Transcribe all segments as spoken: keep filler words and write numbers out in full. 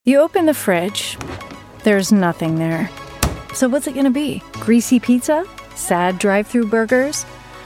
You open the fridge, there's nothing there. So what's it gonna be? Greasy pizza? Sad drive-thru burgers?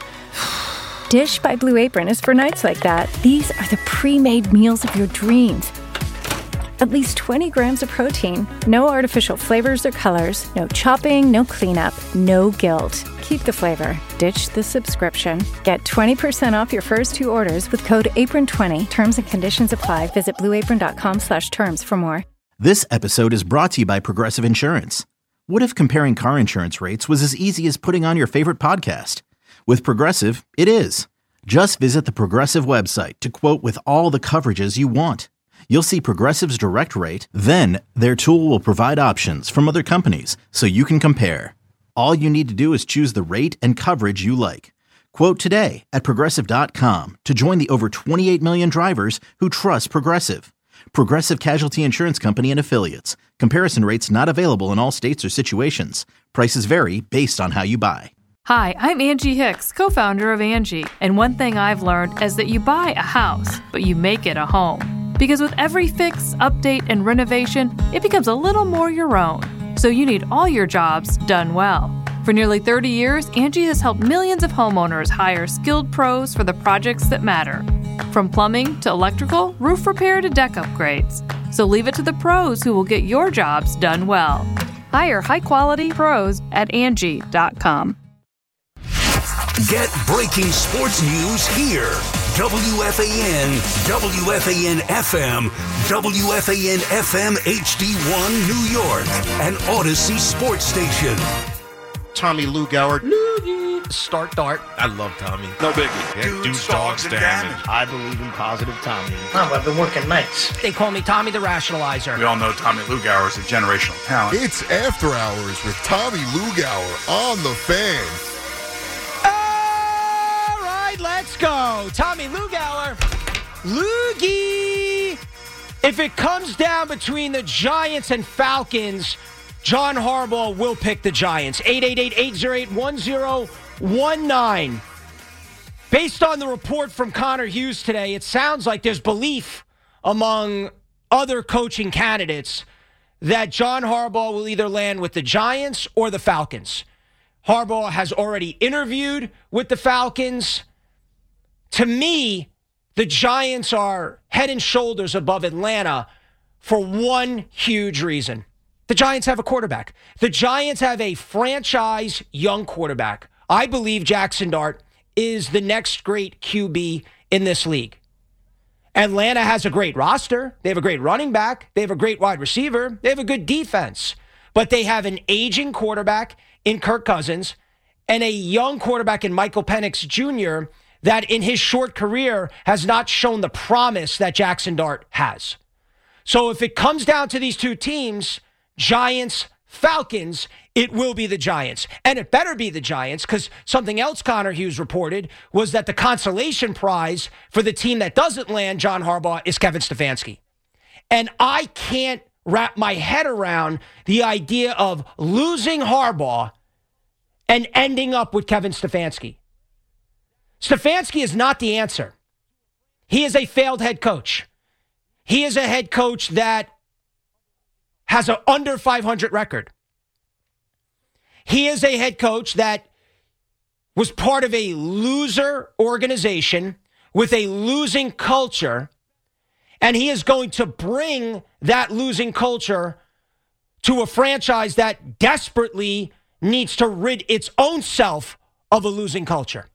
Dish by Blue Apron is for nights like that. These are the pre-made meals of your dreams. At least twenty grams of protein, no artificial flavors or colors, no chopping, no cleanup, no guilt. Keep the flavor. Ditch the subscription. Get twenty percent off your first two orders with code apron twenty. Terms and conditions apply. Visit blueapron.com slash terms for more. This episode is brought to you by Progressive Insurance. What if comparing car insurance rates was as easy as putting on your favorite podcast? With Progressive, it is. Just visit the Progressive website to quote with all the coverages you want. You'll see Progressive's direct rate, then their tool will provide options from other companies so you can compare. All you need to do is choose the rate and coverage you like. Quote today at progressive dot com to join the over twenty-eight million drivers who trust Progressive. Progressive Casualty Insurance Company and Affiliates. Comparison rates not available in all states or situations. Prices vary based on how you buy. Hi, I'm Angie Hicks, co-founder of Angie. And one thing I've learned is that you buy a house, but you make it a home. Because with every fix, update, and renovation, it becomes a little more your own. So you need all your jobs done well. For nearly thirty years, Angie has helped millions of homeowners hire skilled pros for the projects that matter. From plumbing to electrical, roof repair to deck upgrades. So leave it to the pros who will get your jobs done well. Hire high-quality pros at Angie dot com. Get breaking sports news here. W F A N, W F A N F M, W F A N F M H D one New York, an Odyssey sports station. Tommy Lugauer. Loogie. Start dart. I love Tommy. No biggie. Yeah, Dudes, dudes, dogs, dogs, and damage. damage. I believe in positive Tommy. Oh, I've been working nights. They call me Tommy the Rationalizer. We all know Tommy Lugauer is a generational talent. It's After Hours with Tommy Lugauer on The Fan. All right, let's go. Tommy Lugauer. Loogie. If it comes down between the Giants and Falcons, John Harbaugh will pick the Giants. eight eight eight, eight oh eight, one oh one nine. Based on the report from Connor Hughes today, it sounds like there's belief among other coaching candidates that John Harbaugh will either land with the Giants or the Falcons. Harbaugh has already interviewed with the Falcons. To me, the Giants are head and shoulders above Atlanta for one huge reason. The Giants have a quarterback. The Giants have a franchise young quarterback. I believe Jackson Dart is the next great Q B in this league. Atlanta has a great roster. They have a great running back. They have a great wide receiver. They have a good defense. But they have an aging quarterback in Kirk Cousins and a young quarterback in Michael Penix Junior that in his short career has not shown the promise that Jackson Dart has. So if it comes down to these two teams, Giants, Falcons, it will be the Giants. And it better be the Giants, because something else Connor Hughes reported was that the consolation prize for the team that doesn't land John Harbaugh is Kevin Stefanski. And I can't wrap my head around the idea of losing Harbaugh and ending up with Kevin Stefanski. Stefanski is not the answer. He is a failed head coach. He is a head coach that has an under five hundred record. He is a head coach that was part of a loser organization with a losing culture, and he is going to bring that losing culture to a franchise that desperately needs to rid its own self of a losing culture.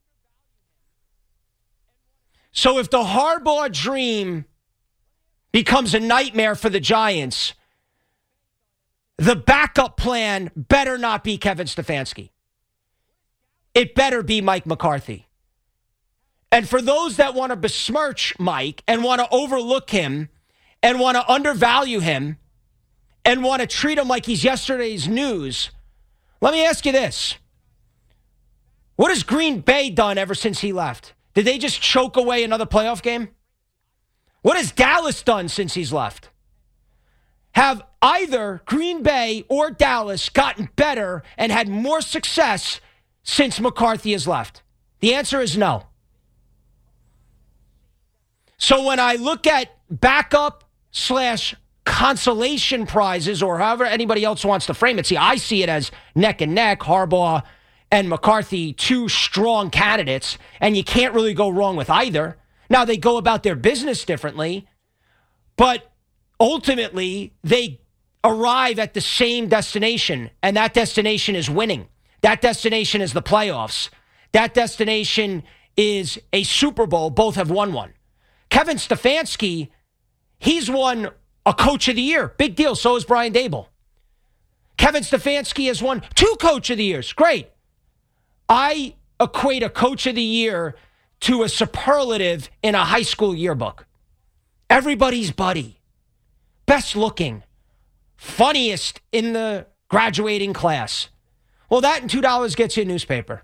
So if the Harbaugh dream becomes a nightmare for the Giants, the backup plan better not be Kevin Stefanski. It better be Mike McCarthy. And for those that want to besmirch Mike and want to overlook him and want to undervalue him and want to treat him like he's yesterday's news, let me ask you this. What has Green Bay done ever since he left? Did they just choke away another playoff game? What has Dallas done since he's left? Have either Green Bay or Dallas gotten better and had more success since McCarthy has left? The answer is no. So when I look at backup slash consolation prizes, or however anybody else wants to frame it. See, I see it as neck and neck, Harbaugh and McCarthy, two strong candidates, and you can't really go wrong with either. Now, they go about their business differently, but ultimately, they arrive at the same destination, and that destination is winning. That destination is the playoffs. That destination is a Super Bowl. Both have won one. Kevin Stefanski, he's won a Coach of the Year. Big deal. So is Brian Daboll. Kevin Stefanski has won two Coach of the Years. Great. I equate a Coach of the Year to a superlative in a high school yearbook. Everybody's buddy. Best looking. Funniest in the graduating class. Well, that and two dollars gets you a newspaper.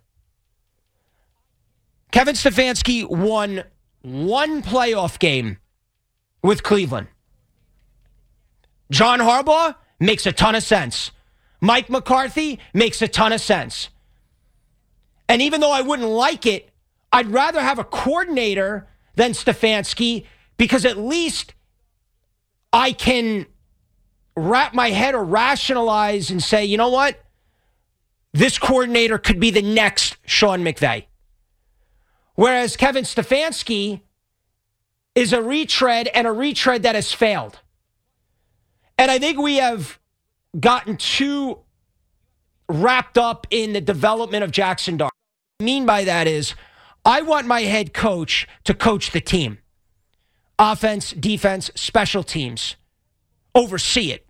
Kevin Stefanski won one playoff game with Cleveland. John Harbaugh makes a ton of sense. Mike McCarthy makes a ton of sense. And even though I wouldn't like it, I'd rather have a coordinator than Stefanski, because at least I can wrap my head or rationalize and say, you know what? This coordinator could be the next Sean McVay. Whereas Kevin Stefanski is a retread, and a retread that has failed. And I think we have gotten too wrapped up in the development of Jackson Dart. What I mean by that is, I want my head coach to coach the team. Offense, defense, special teams. Oversee it.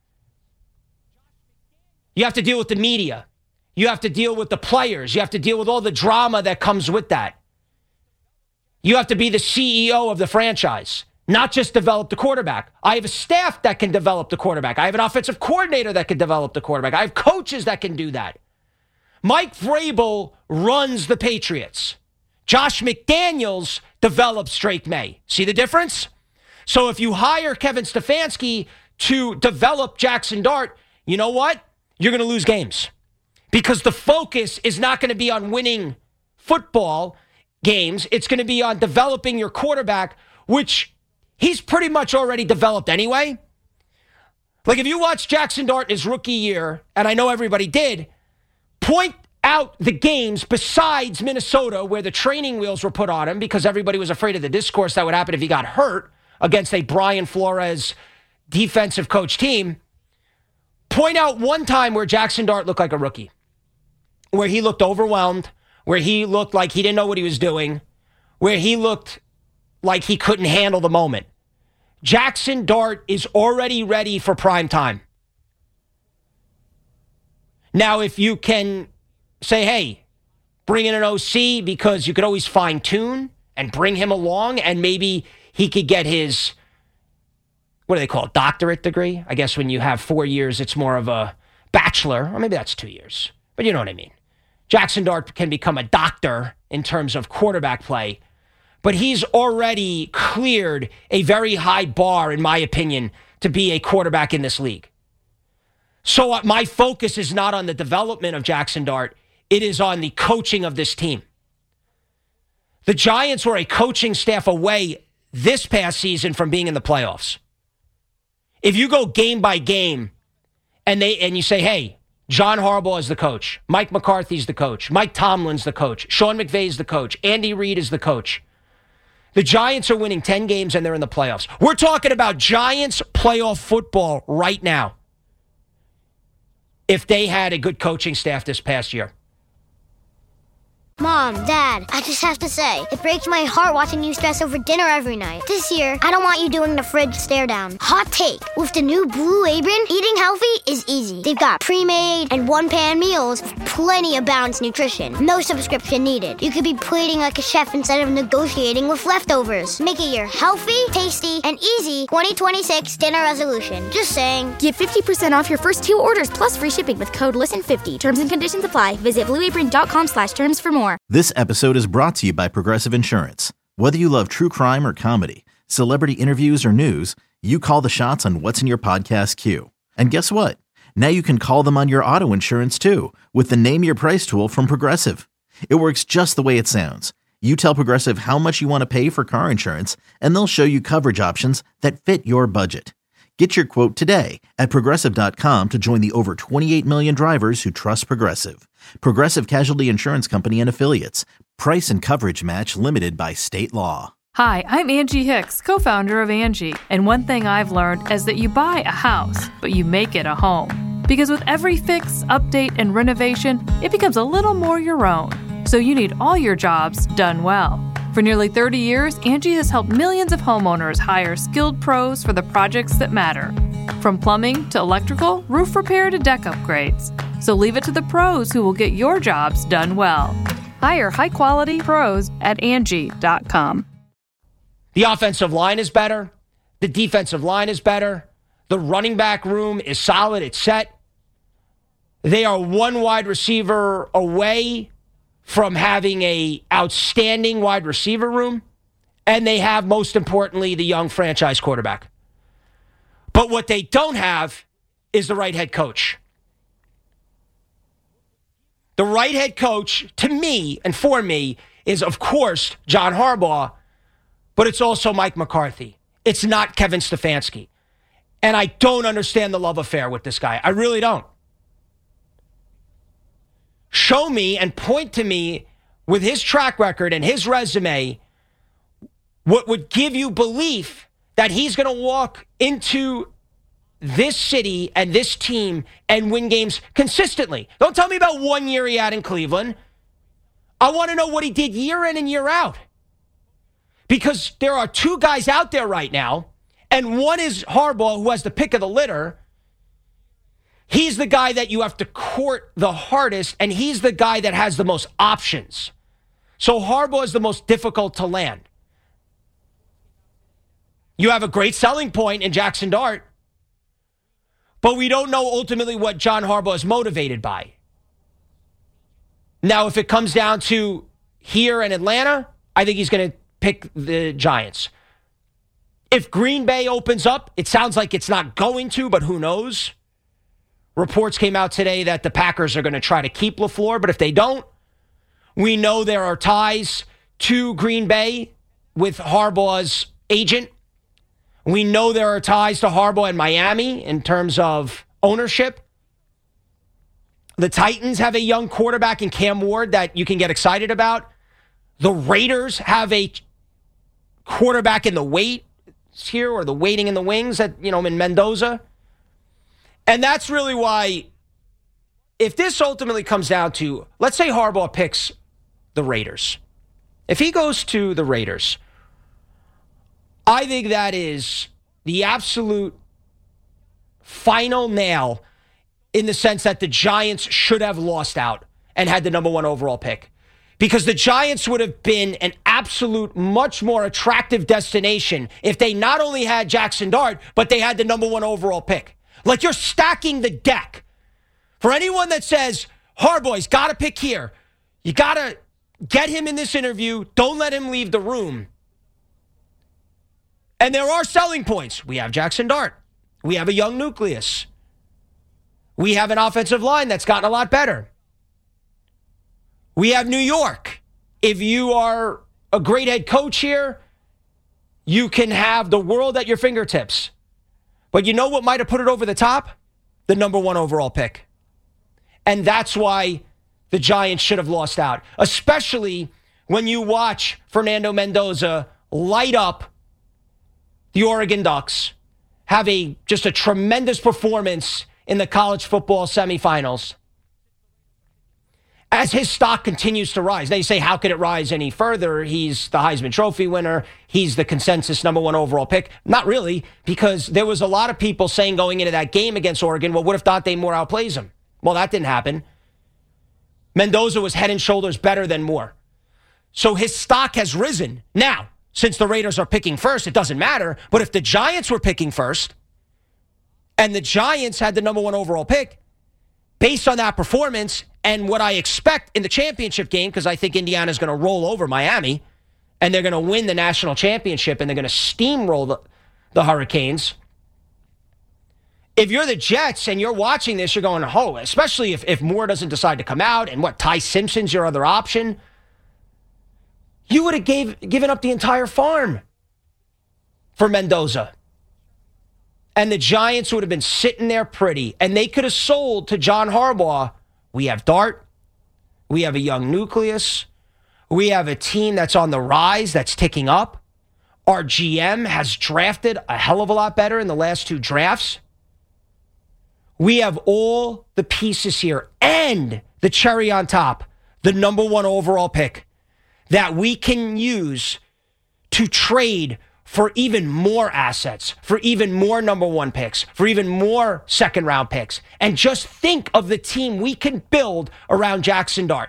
You have to deal with the media. You have to deal with the players. You have to deal with all the drama that comes with that. You have to be the C E O of the franchise, not just develop the quarterback. I have a staff that can develop the quarterback. I have an offensive coordinator that can develop the quarterback. I have coaches that can do that. Mike Vrabel runs the Patriots. Josh McDaniels develops Drake May. See the difference? So if you hire Kevin Stefanski to develop Jackson Dart, you know what? You're going to lose games. Because the focus is not going to be on winning football games. It's going to be on developing your quarterback, which he's pretty much already developed anyway. Like, if you watch Jackson Dart in his rookie year, and I know everybody did, point out the games besides Minnesota where the training wheels were put on him because everybody was afraid of the discourse that would happen if he got hurt against a Brian Flores defensive coach team. Point out one time where Jackson Dart looked like a rookie, where he looked overwhelmed, where he looked like he didn't know what he was doing, where he looked like he couldn't handle the moment. Jackson Dart is already ready for prime time. Now, if you can say, hey, bring in an O C, because you could always fine tune and bring him along, and maybe he could get his, what do they call it, doctorate degree? I guess when you have four years, it's more of a bachelor, or maybe that's two years. But you know what I mean. Jackson Dart can become a doctor in terms of quarterback play, but he's already cleared a very high bar, in my opinion, to be a quarterback in this league. So my focus is not on the development of Jackson Dart. It is on the coaching of this team. The Giants were a coaching staff away this past season from being in the playoffs. If you go game by game and they and you say, hey, John Harbaugh is the coach, Mike McCarthy's the coach, Mike Tomlin's the coach, Sean McVay's the coach, Andy Reid is the coach. The Giants are winning ten games and they're in the playoffs. We're talking about Giants playoff football right now if they had a good coaching staff this past year. Mom, Dad, I just have to say, it breaks my heart watching you stress over dinner every night. This year, I don't want you doing the fridge stare down. Hot take. With the new Blue Apron, eating healthy is easy. They've got pre-made and one-pan meals with plenty of balanced nutrition. No subscription needed. You could be plating like a chef instead of negotiating with leftovers. Make it your healthy, tasty, and easy twenty twenty-six dinner resolution. Just saying. Get fifty percent off your first two orders plus free shipping with code listen fifty. Terms and conditions apply. Visit blueapron.com slash terms for more. This episode is brought to you by Progressive Insurance. Whether you love true crime or comedy, celebrity interviews or news, you call the shots on what's in your podcast queue. And guess what? Now you can call them on your auto insurance too with the Name Your Price tool from Progressive. It works just the way it sounds. You tell Progressive how much you want to pay for car insurance, and they'll show you coverage options that fit your budget. Get your quote today at Progressive dot com to join the over twenty-eight million drivers who trust Progressive. Progressive Casualty Insurance Company and Affiliates. Price and coverage match limited by state law. Hi, I'm Angie Hicks, co-founder of Angie. And one thing I've learned is that you buy a house, but you make it a home. Because with every fix, update, and renovation, it becomes a little more your own. So you need all your jobs done well. For nearly thirty years, Angie has helped millions of homeowners hire skilled pros for the projects that matter. From plumbing to electrical, roof repair to deck upgrades. So leave it to the pros who will get your jobs done well. Hire high-quality pros at Angie dot com. The offensive line is better. The defensive line is better. The running back room is solid. It's set. They are one wide receiver away from having a outstanding wide receiver room, and they have, most importantly, the young franchise quarterback. But what they don't have is the right head coach. The right head coach, to me and for me, is, of course, John Harbaugh, but it's also Mike McCarthy. It's not Kevin Stefanski. And I don't understand the love affair with this guy. I really don't. Show me and point to me with his track record and his resume what would give you belief that he's going to walk into this city and this team and win games consistently. Don't tell me about one year he had in Cleveland. I want to know what he did year in and year out. Because there are two guys out there right now, and one is Harbaugh, who has the pick of the litter. He's the guy that you have to court the hardest, and he's the guy that has the most options. So Harbaugh is the most difficult to land. You have a great selling point in Jackson Dart, but we don't know ultimately what John Harbaugh is motivated by. Now, if it comes down to here in Atlanta, I think he's going to pick the Giants. If Green Bay opens up, it sounds like it's not going to, but who knows? Reports came out today that the Packers are going to try to keep LaFleur, but if they don't, we know there are ties to Green Bay with Harbaugh's agent. We know there are ties to Harbaugh in Miami in terms of ownership. The Titans have a young quarterback in Cam Ward that you can get excited about. The Raiders have a quarterback in the wait here, or the waiting in the wings at, you know, in Mendoza. And that's really why, if this ultimately comes down to, let's say Harbaugh picks the Raiders. If he goes to the Raiders, I think that is the absolute final nail in the sense that the Giants should have lost out and had the number one overall pick. Because the Giants would have been an absolute much more attractive destination if they not only had Jackson Dart, but they had the number one overall pick. Like, you're stacking the deck. For anyone that says, Harbaugh's got to pick here, you got to get him in this interview, don't let him leave the room. And there are selling points. We have Jackson Dart. We have a young nucleus. We have an offensive line that's gotten a lot better. We have New York. If you are a great head coach here, you can have the world at your fingertips. But you know what might have put it over the top? The number one overall pick. And that's why the Giants should have lost out. Especially when you watch Fernando Mendoza light up the Oregon Ducks, have a just a tremendous performance in the college football semifinals. As his stock continues to rise. Now you say, how could it rise any further? He's the Heisman Trophy winner. He's the consensus number one overall pick. Not really, because there was a lot of people saying going into that game against Oregon, well, what if Dante Moore outplays him? Well, that didn't happen. Mendoza was head and shoulders better than Moore. So his stock has risen. Now, since the Raiders are picking first, it doesn't matter. But if the Giants were picking first, and the Giants had the number one overall pick, based on that performance and what I expect in the championship game, because I think Indiana's going to roll over Miami, and they're going to win the national championship, and they're going to steamroll the, the Hurricanes. If you're the Jets and you're watching this, you're going, oh, especially if, if Moore doesn't decide to come out, and what, Ty Simpson's your other option, you would have gave given up the entire farm for Mendoza. and the Giants would have been sitting there pretty, and they could have sold to John Harbaugh, we have Dart, we have a young nucleus, we have a team that's on the rise, that's ticking up. Our G M has drafted a hell of a lot better in the last two drafts. We have all the pieces here, and the cherry on top, the number one overall pick that we can use to trade for even more assets, for even more number one picks, for even more second round picks. And just think of the team we can build around Jackson Dart.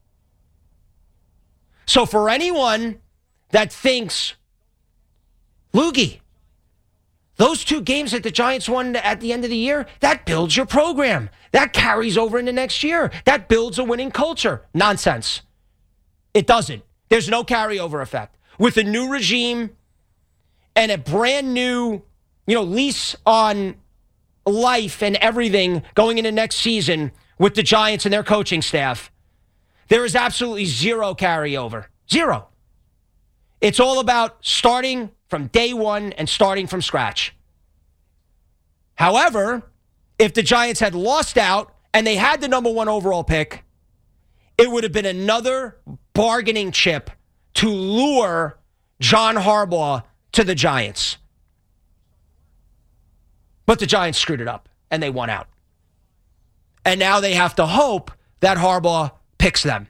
So for anyone that thinks, Loogie, those two games that the Giants won at the end of the year, that builds your program. That carries over into next year. That builds a winning culture. Nonsense. It doesn't. There's no carryover effect. With a new regime and a brand new, you know, lease on life and everything going into next season with the Giants and their coaching staff, there is absolutely zero carryover. Zero. It's all about starting from day one and starting from scratch. However, if the Giants had lost out and they had the number one overall pick, it would have been another bargaining chip to lure John Harbaugh to the Giants. But the Giants screwed it up and they won out. And now they have to hope that Harbaugh picks them.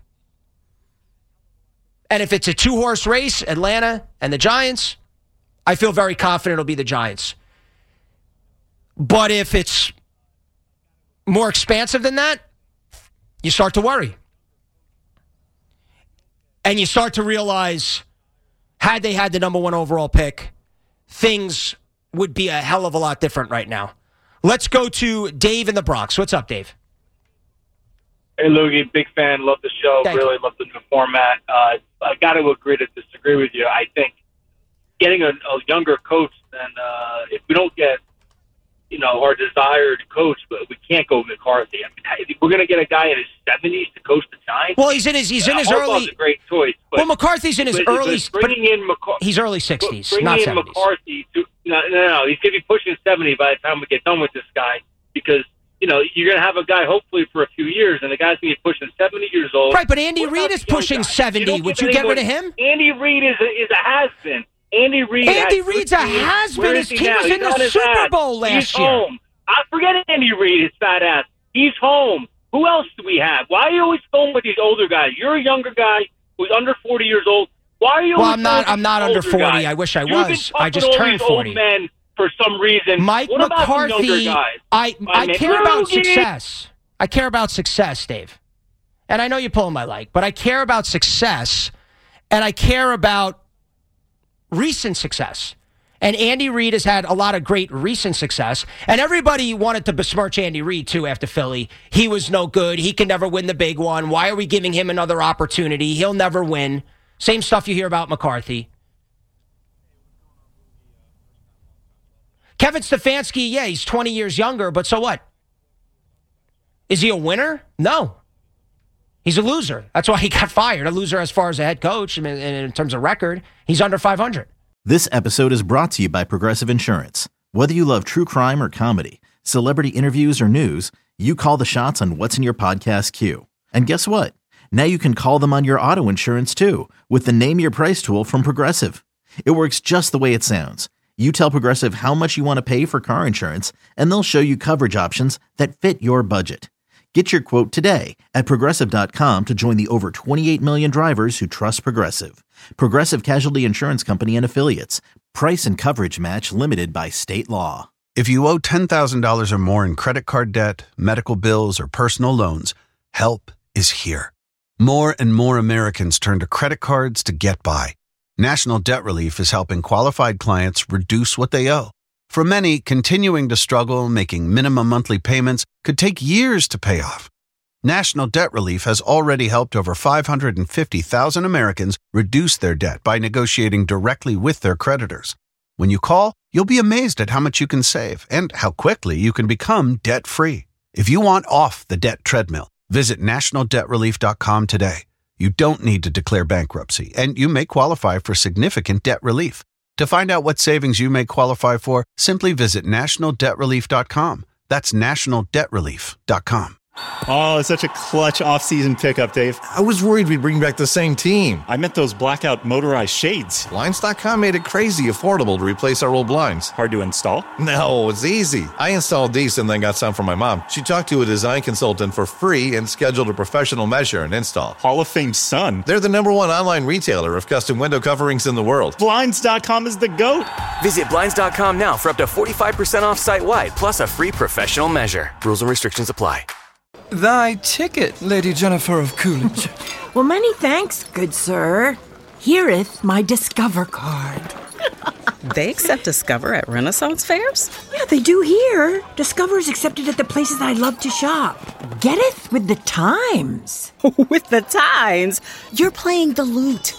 And if it's a two-horse race, Atlanta and the Giants, I feel very confident it'll be the Giants. But if it's more expansive than that, you start to worry. And you start to realize, had they had the number one overall pick, things would be a hell of a lot different right now. Let's go to Dave in the Bronx. What's up, Dave? Hey, Loogie, big fan. Love the show. Thank really you. love the new format. Uh, I got to agree to disagree with you. I think getting a, a younger coach, and uh, if we don't get, you know, our desired coach, but we can't go McCarthy. I mean, if we're going to get a guy in his seventies to coach the Giants. Well, he's in his he's in his uh, early. a great choice. But, well, McCarthy's in his but, early. But bringing but in McCarthy, he's early sixties, bringing not in seventies. McCarthy. To, no, no, no, he's going to be pushing seventy by the time we get done with this guy because. You know, you're going to have a guy hopefully for a few years, and the guy's going to be pushing seventy years old. Right, but Andy Reid is pushing seventy. You Would you get rid of him? Andy Reid is a, is a has-been. Andy Reid Andy Reid's a has-been. His team was in the Super Bowl last year. year. Home. I forget Andy Reid, his fat ass. He's home. Who else do we have? Why are you always going with these older guys? You're a younger guy who's under forty years old. Why are you? Well, always I'm not. going I'm not with under these forty. older guys? I wish I You've was. been I just all turned these forty. Old men for some reason. Mike what about the McCarthy. younger guys? I I man. care about Loogie. success. I care about success, Dave. And I know you're pulling my leg, but I care about success, and I care about recent success. And Andy Reid has had a lot of great recent success. And everybody wanted to besmirch Andy Reid, too, after Philly. He was no good. He can never win the big one. Why are we giving him another opportunity? He'll never win. Same stuff you hear about McCarthy. Kevin Stefanski, yeah, he's twenty years younger, but so what? Is he a winner? No. He's a loser. That's why he got fired. A loser as far as a head coach, I mean, in terms of record. He's under five hundred. This episode is brought to you by Progressive Insurance. Whether you love true crime or comedy, celebrity interviews or news, you call the shots on what's in your podcast queue. And guess what? Now you can call them on your auto insurance too with the Name Your Price tool from Progressive. It works just the way it sounds. You tell Progressive how much you want to pay for car insurance, and they'll show you coverage options that fit your budget. Get your quote today at Progressive dot com to join the over twenty-eight million drivers who trust Progressive. Progressive Casualty Insurance Company and Affiliates. Price and coverage match limited by state law. If you owe ten thousand dollars or more in credit card debt, medical bills, or personal loans, help is here. More and more Americans turn to credit cards to get by. National Debt Relief is helping qualified clients reduce what they owe. For many, continuing to struggle making minimum monthly payments could take years to pay off. National Debt Relief has already helped over five hundred fifty thousand Americans reduce their debt by negotiating directly with their creditors. When you call, you'll be amazed at how much you can save and how quickly you can become debt-free. If you want off the debt treadmill, visit national debt relief dot com today. You don't need to declare bankruptcy, and you may qualify for significant debt relief. To find out what savings you may qualify for, simply visit national debt relief dot com. That's national debt relief dot com. Oh, it's such a clutch off-season pickup, Dave. I was worried we'd bring back the same team. I meant those blackout motorized shades. Blinds dot com made it crazy affordable to replace our old blinds. Hard to install? No, it's easy. I installed these and then got some for my mom. She talked to a design consultant for free and scheduled a professional measure and install. Hall of Fame son. They're the number one online retailer of custom window coverings in the world. Blinds dot com is the GOAT. Visit Blinds dot com now for up to forty-five percent off site-wide, plus a free professional measure. Rules and restrictions apply. Thy ticket, Lady Jennifer of Coolidge. Well, many thanks, good sir. Hereeth my Discover card. They accept Discover at Renaissance fairs? Yeah, they do here. Discover is accepted at the places I love to shop. Getteth with the times. With the times? You're playing the lute.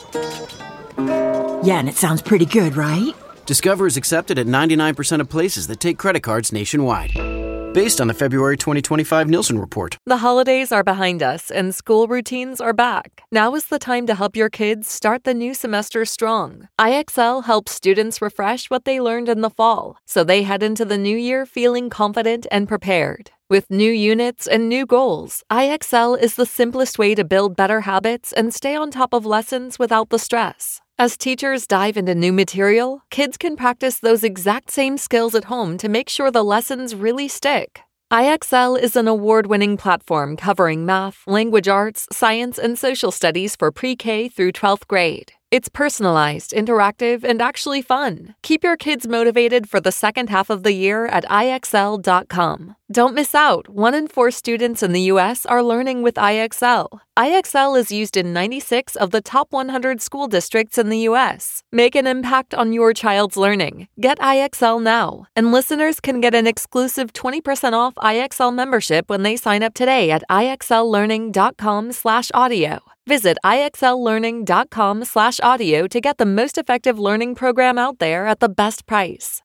Yeah, and it sounds pretty good, right? Discover is accepted at ninety-nine percent of places that take credit cards nationwide. Based on the February twenty twenty-five Nielsen report. The holidays are behind us and school routines are back. Now is the time to help your kids start the new semester strong. I X L helps students refresh what they learned in the fall, so they head into the new year feeling confident and prepared. With new units and new goals, I X L is the simplest way to build better habits and stay on top of lessons without the stress. As teachers dive into new material, kids can practice those exact same skills at home to make sure the lessons really stick. I X L is an award-winning platform covering math, language arts, science, and social studies for pre-K through twelfth grade. It's personalized, interactive, and actually fun. Keep your kids motivated for the second half of the year at I X L dot com. Don't miss out. One in four students in the U S are learning with I X L. I X L is used in ninety-six of the top one hundred school districts in the U S. Make an impact on your child's learning. Get I X L now. And listeners can get an exclusive twenty percent off I X L membership when they sign up today at I X L learning dot com slash audio. Visit I X L learning dot com slash audio to get the most effective learning program out there at the best price.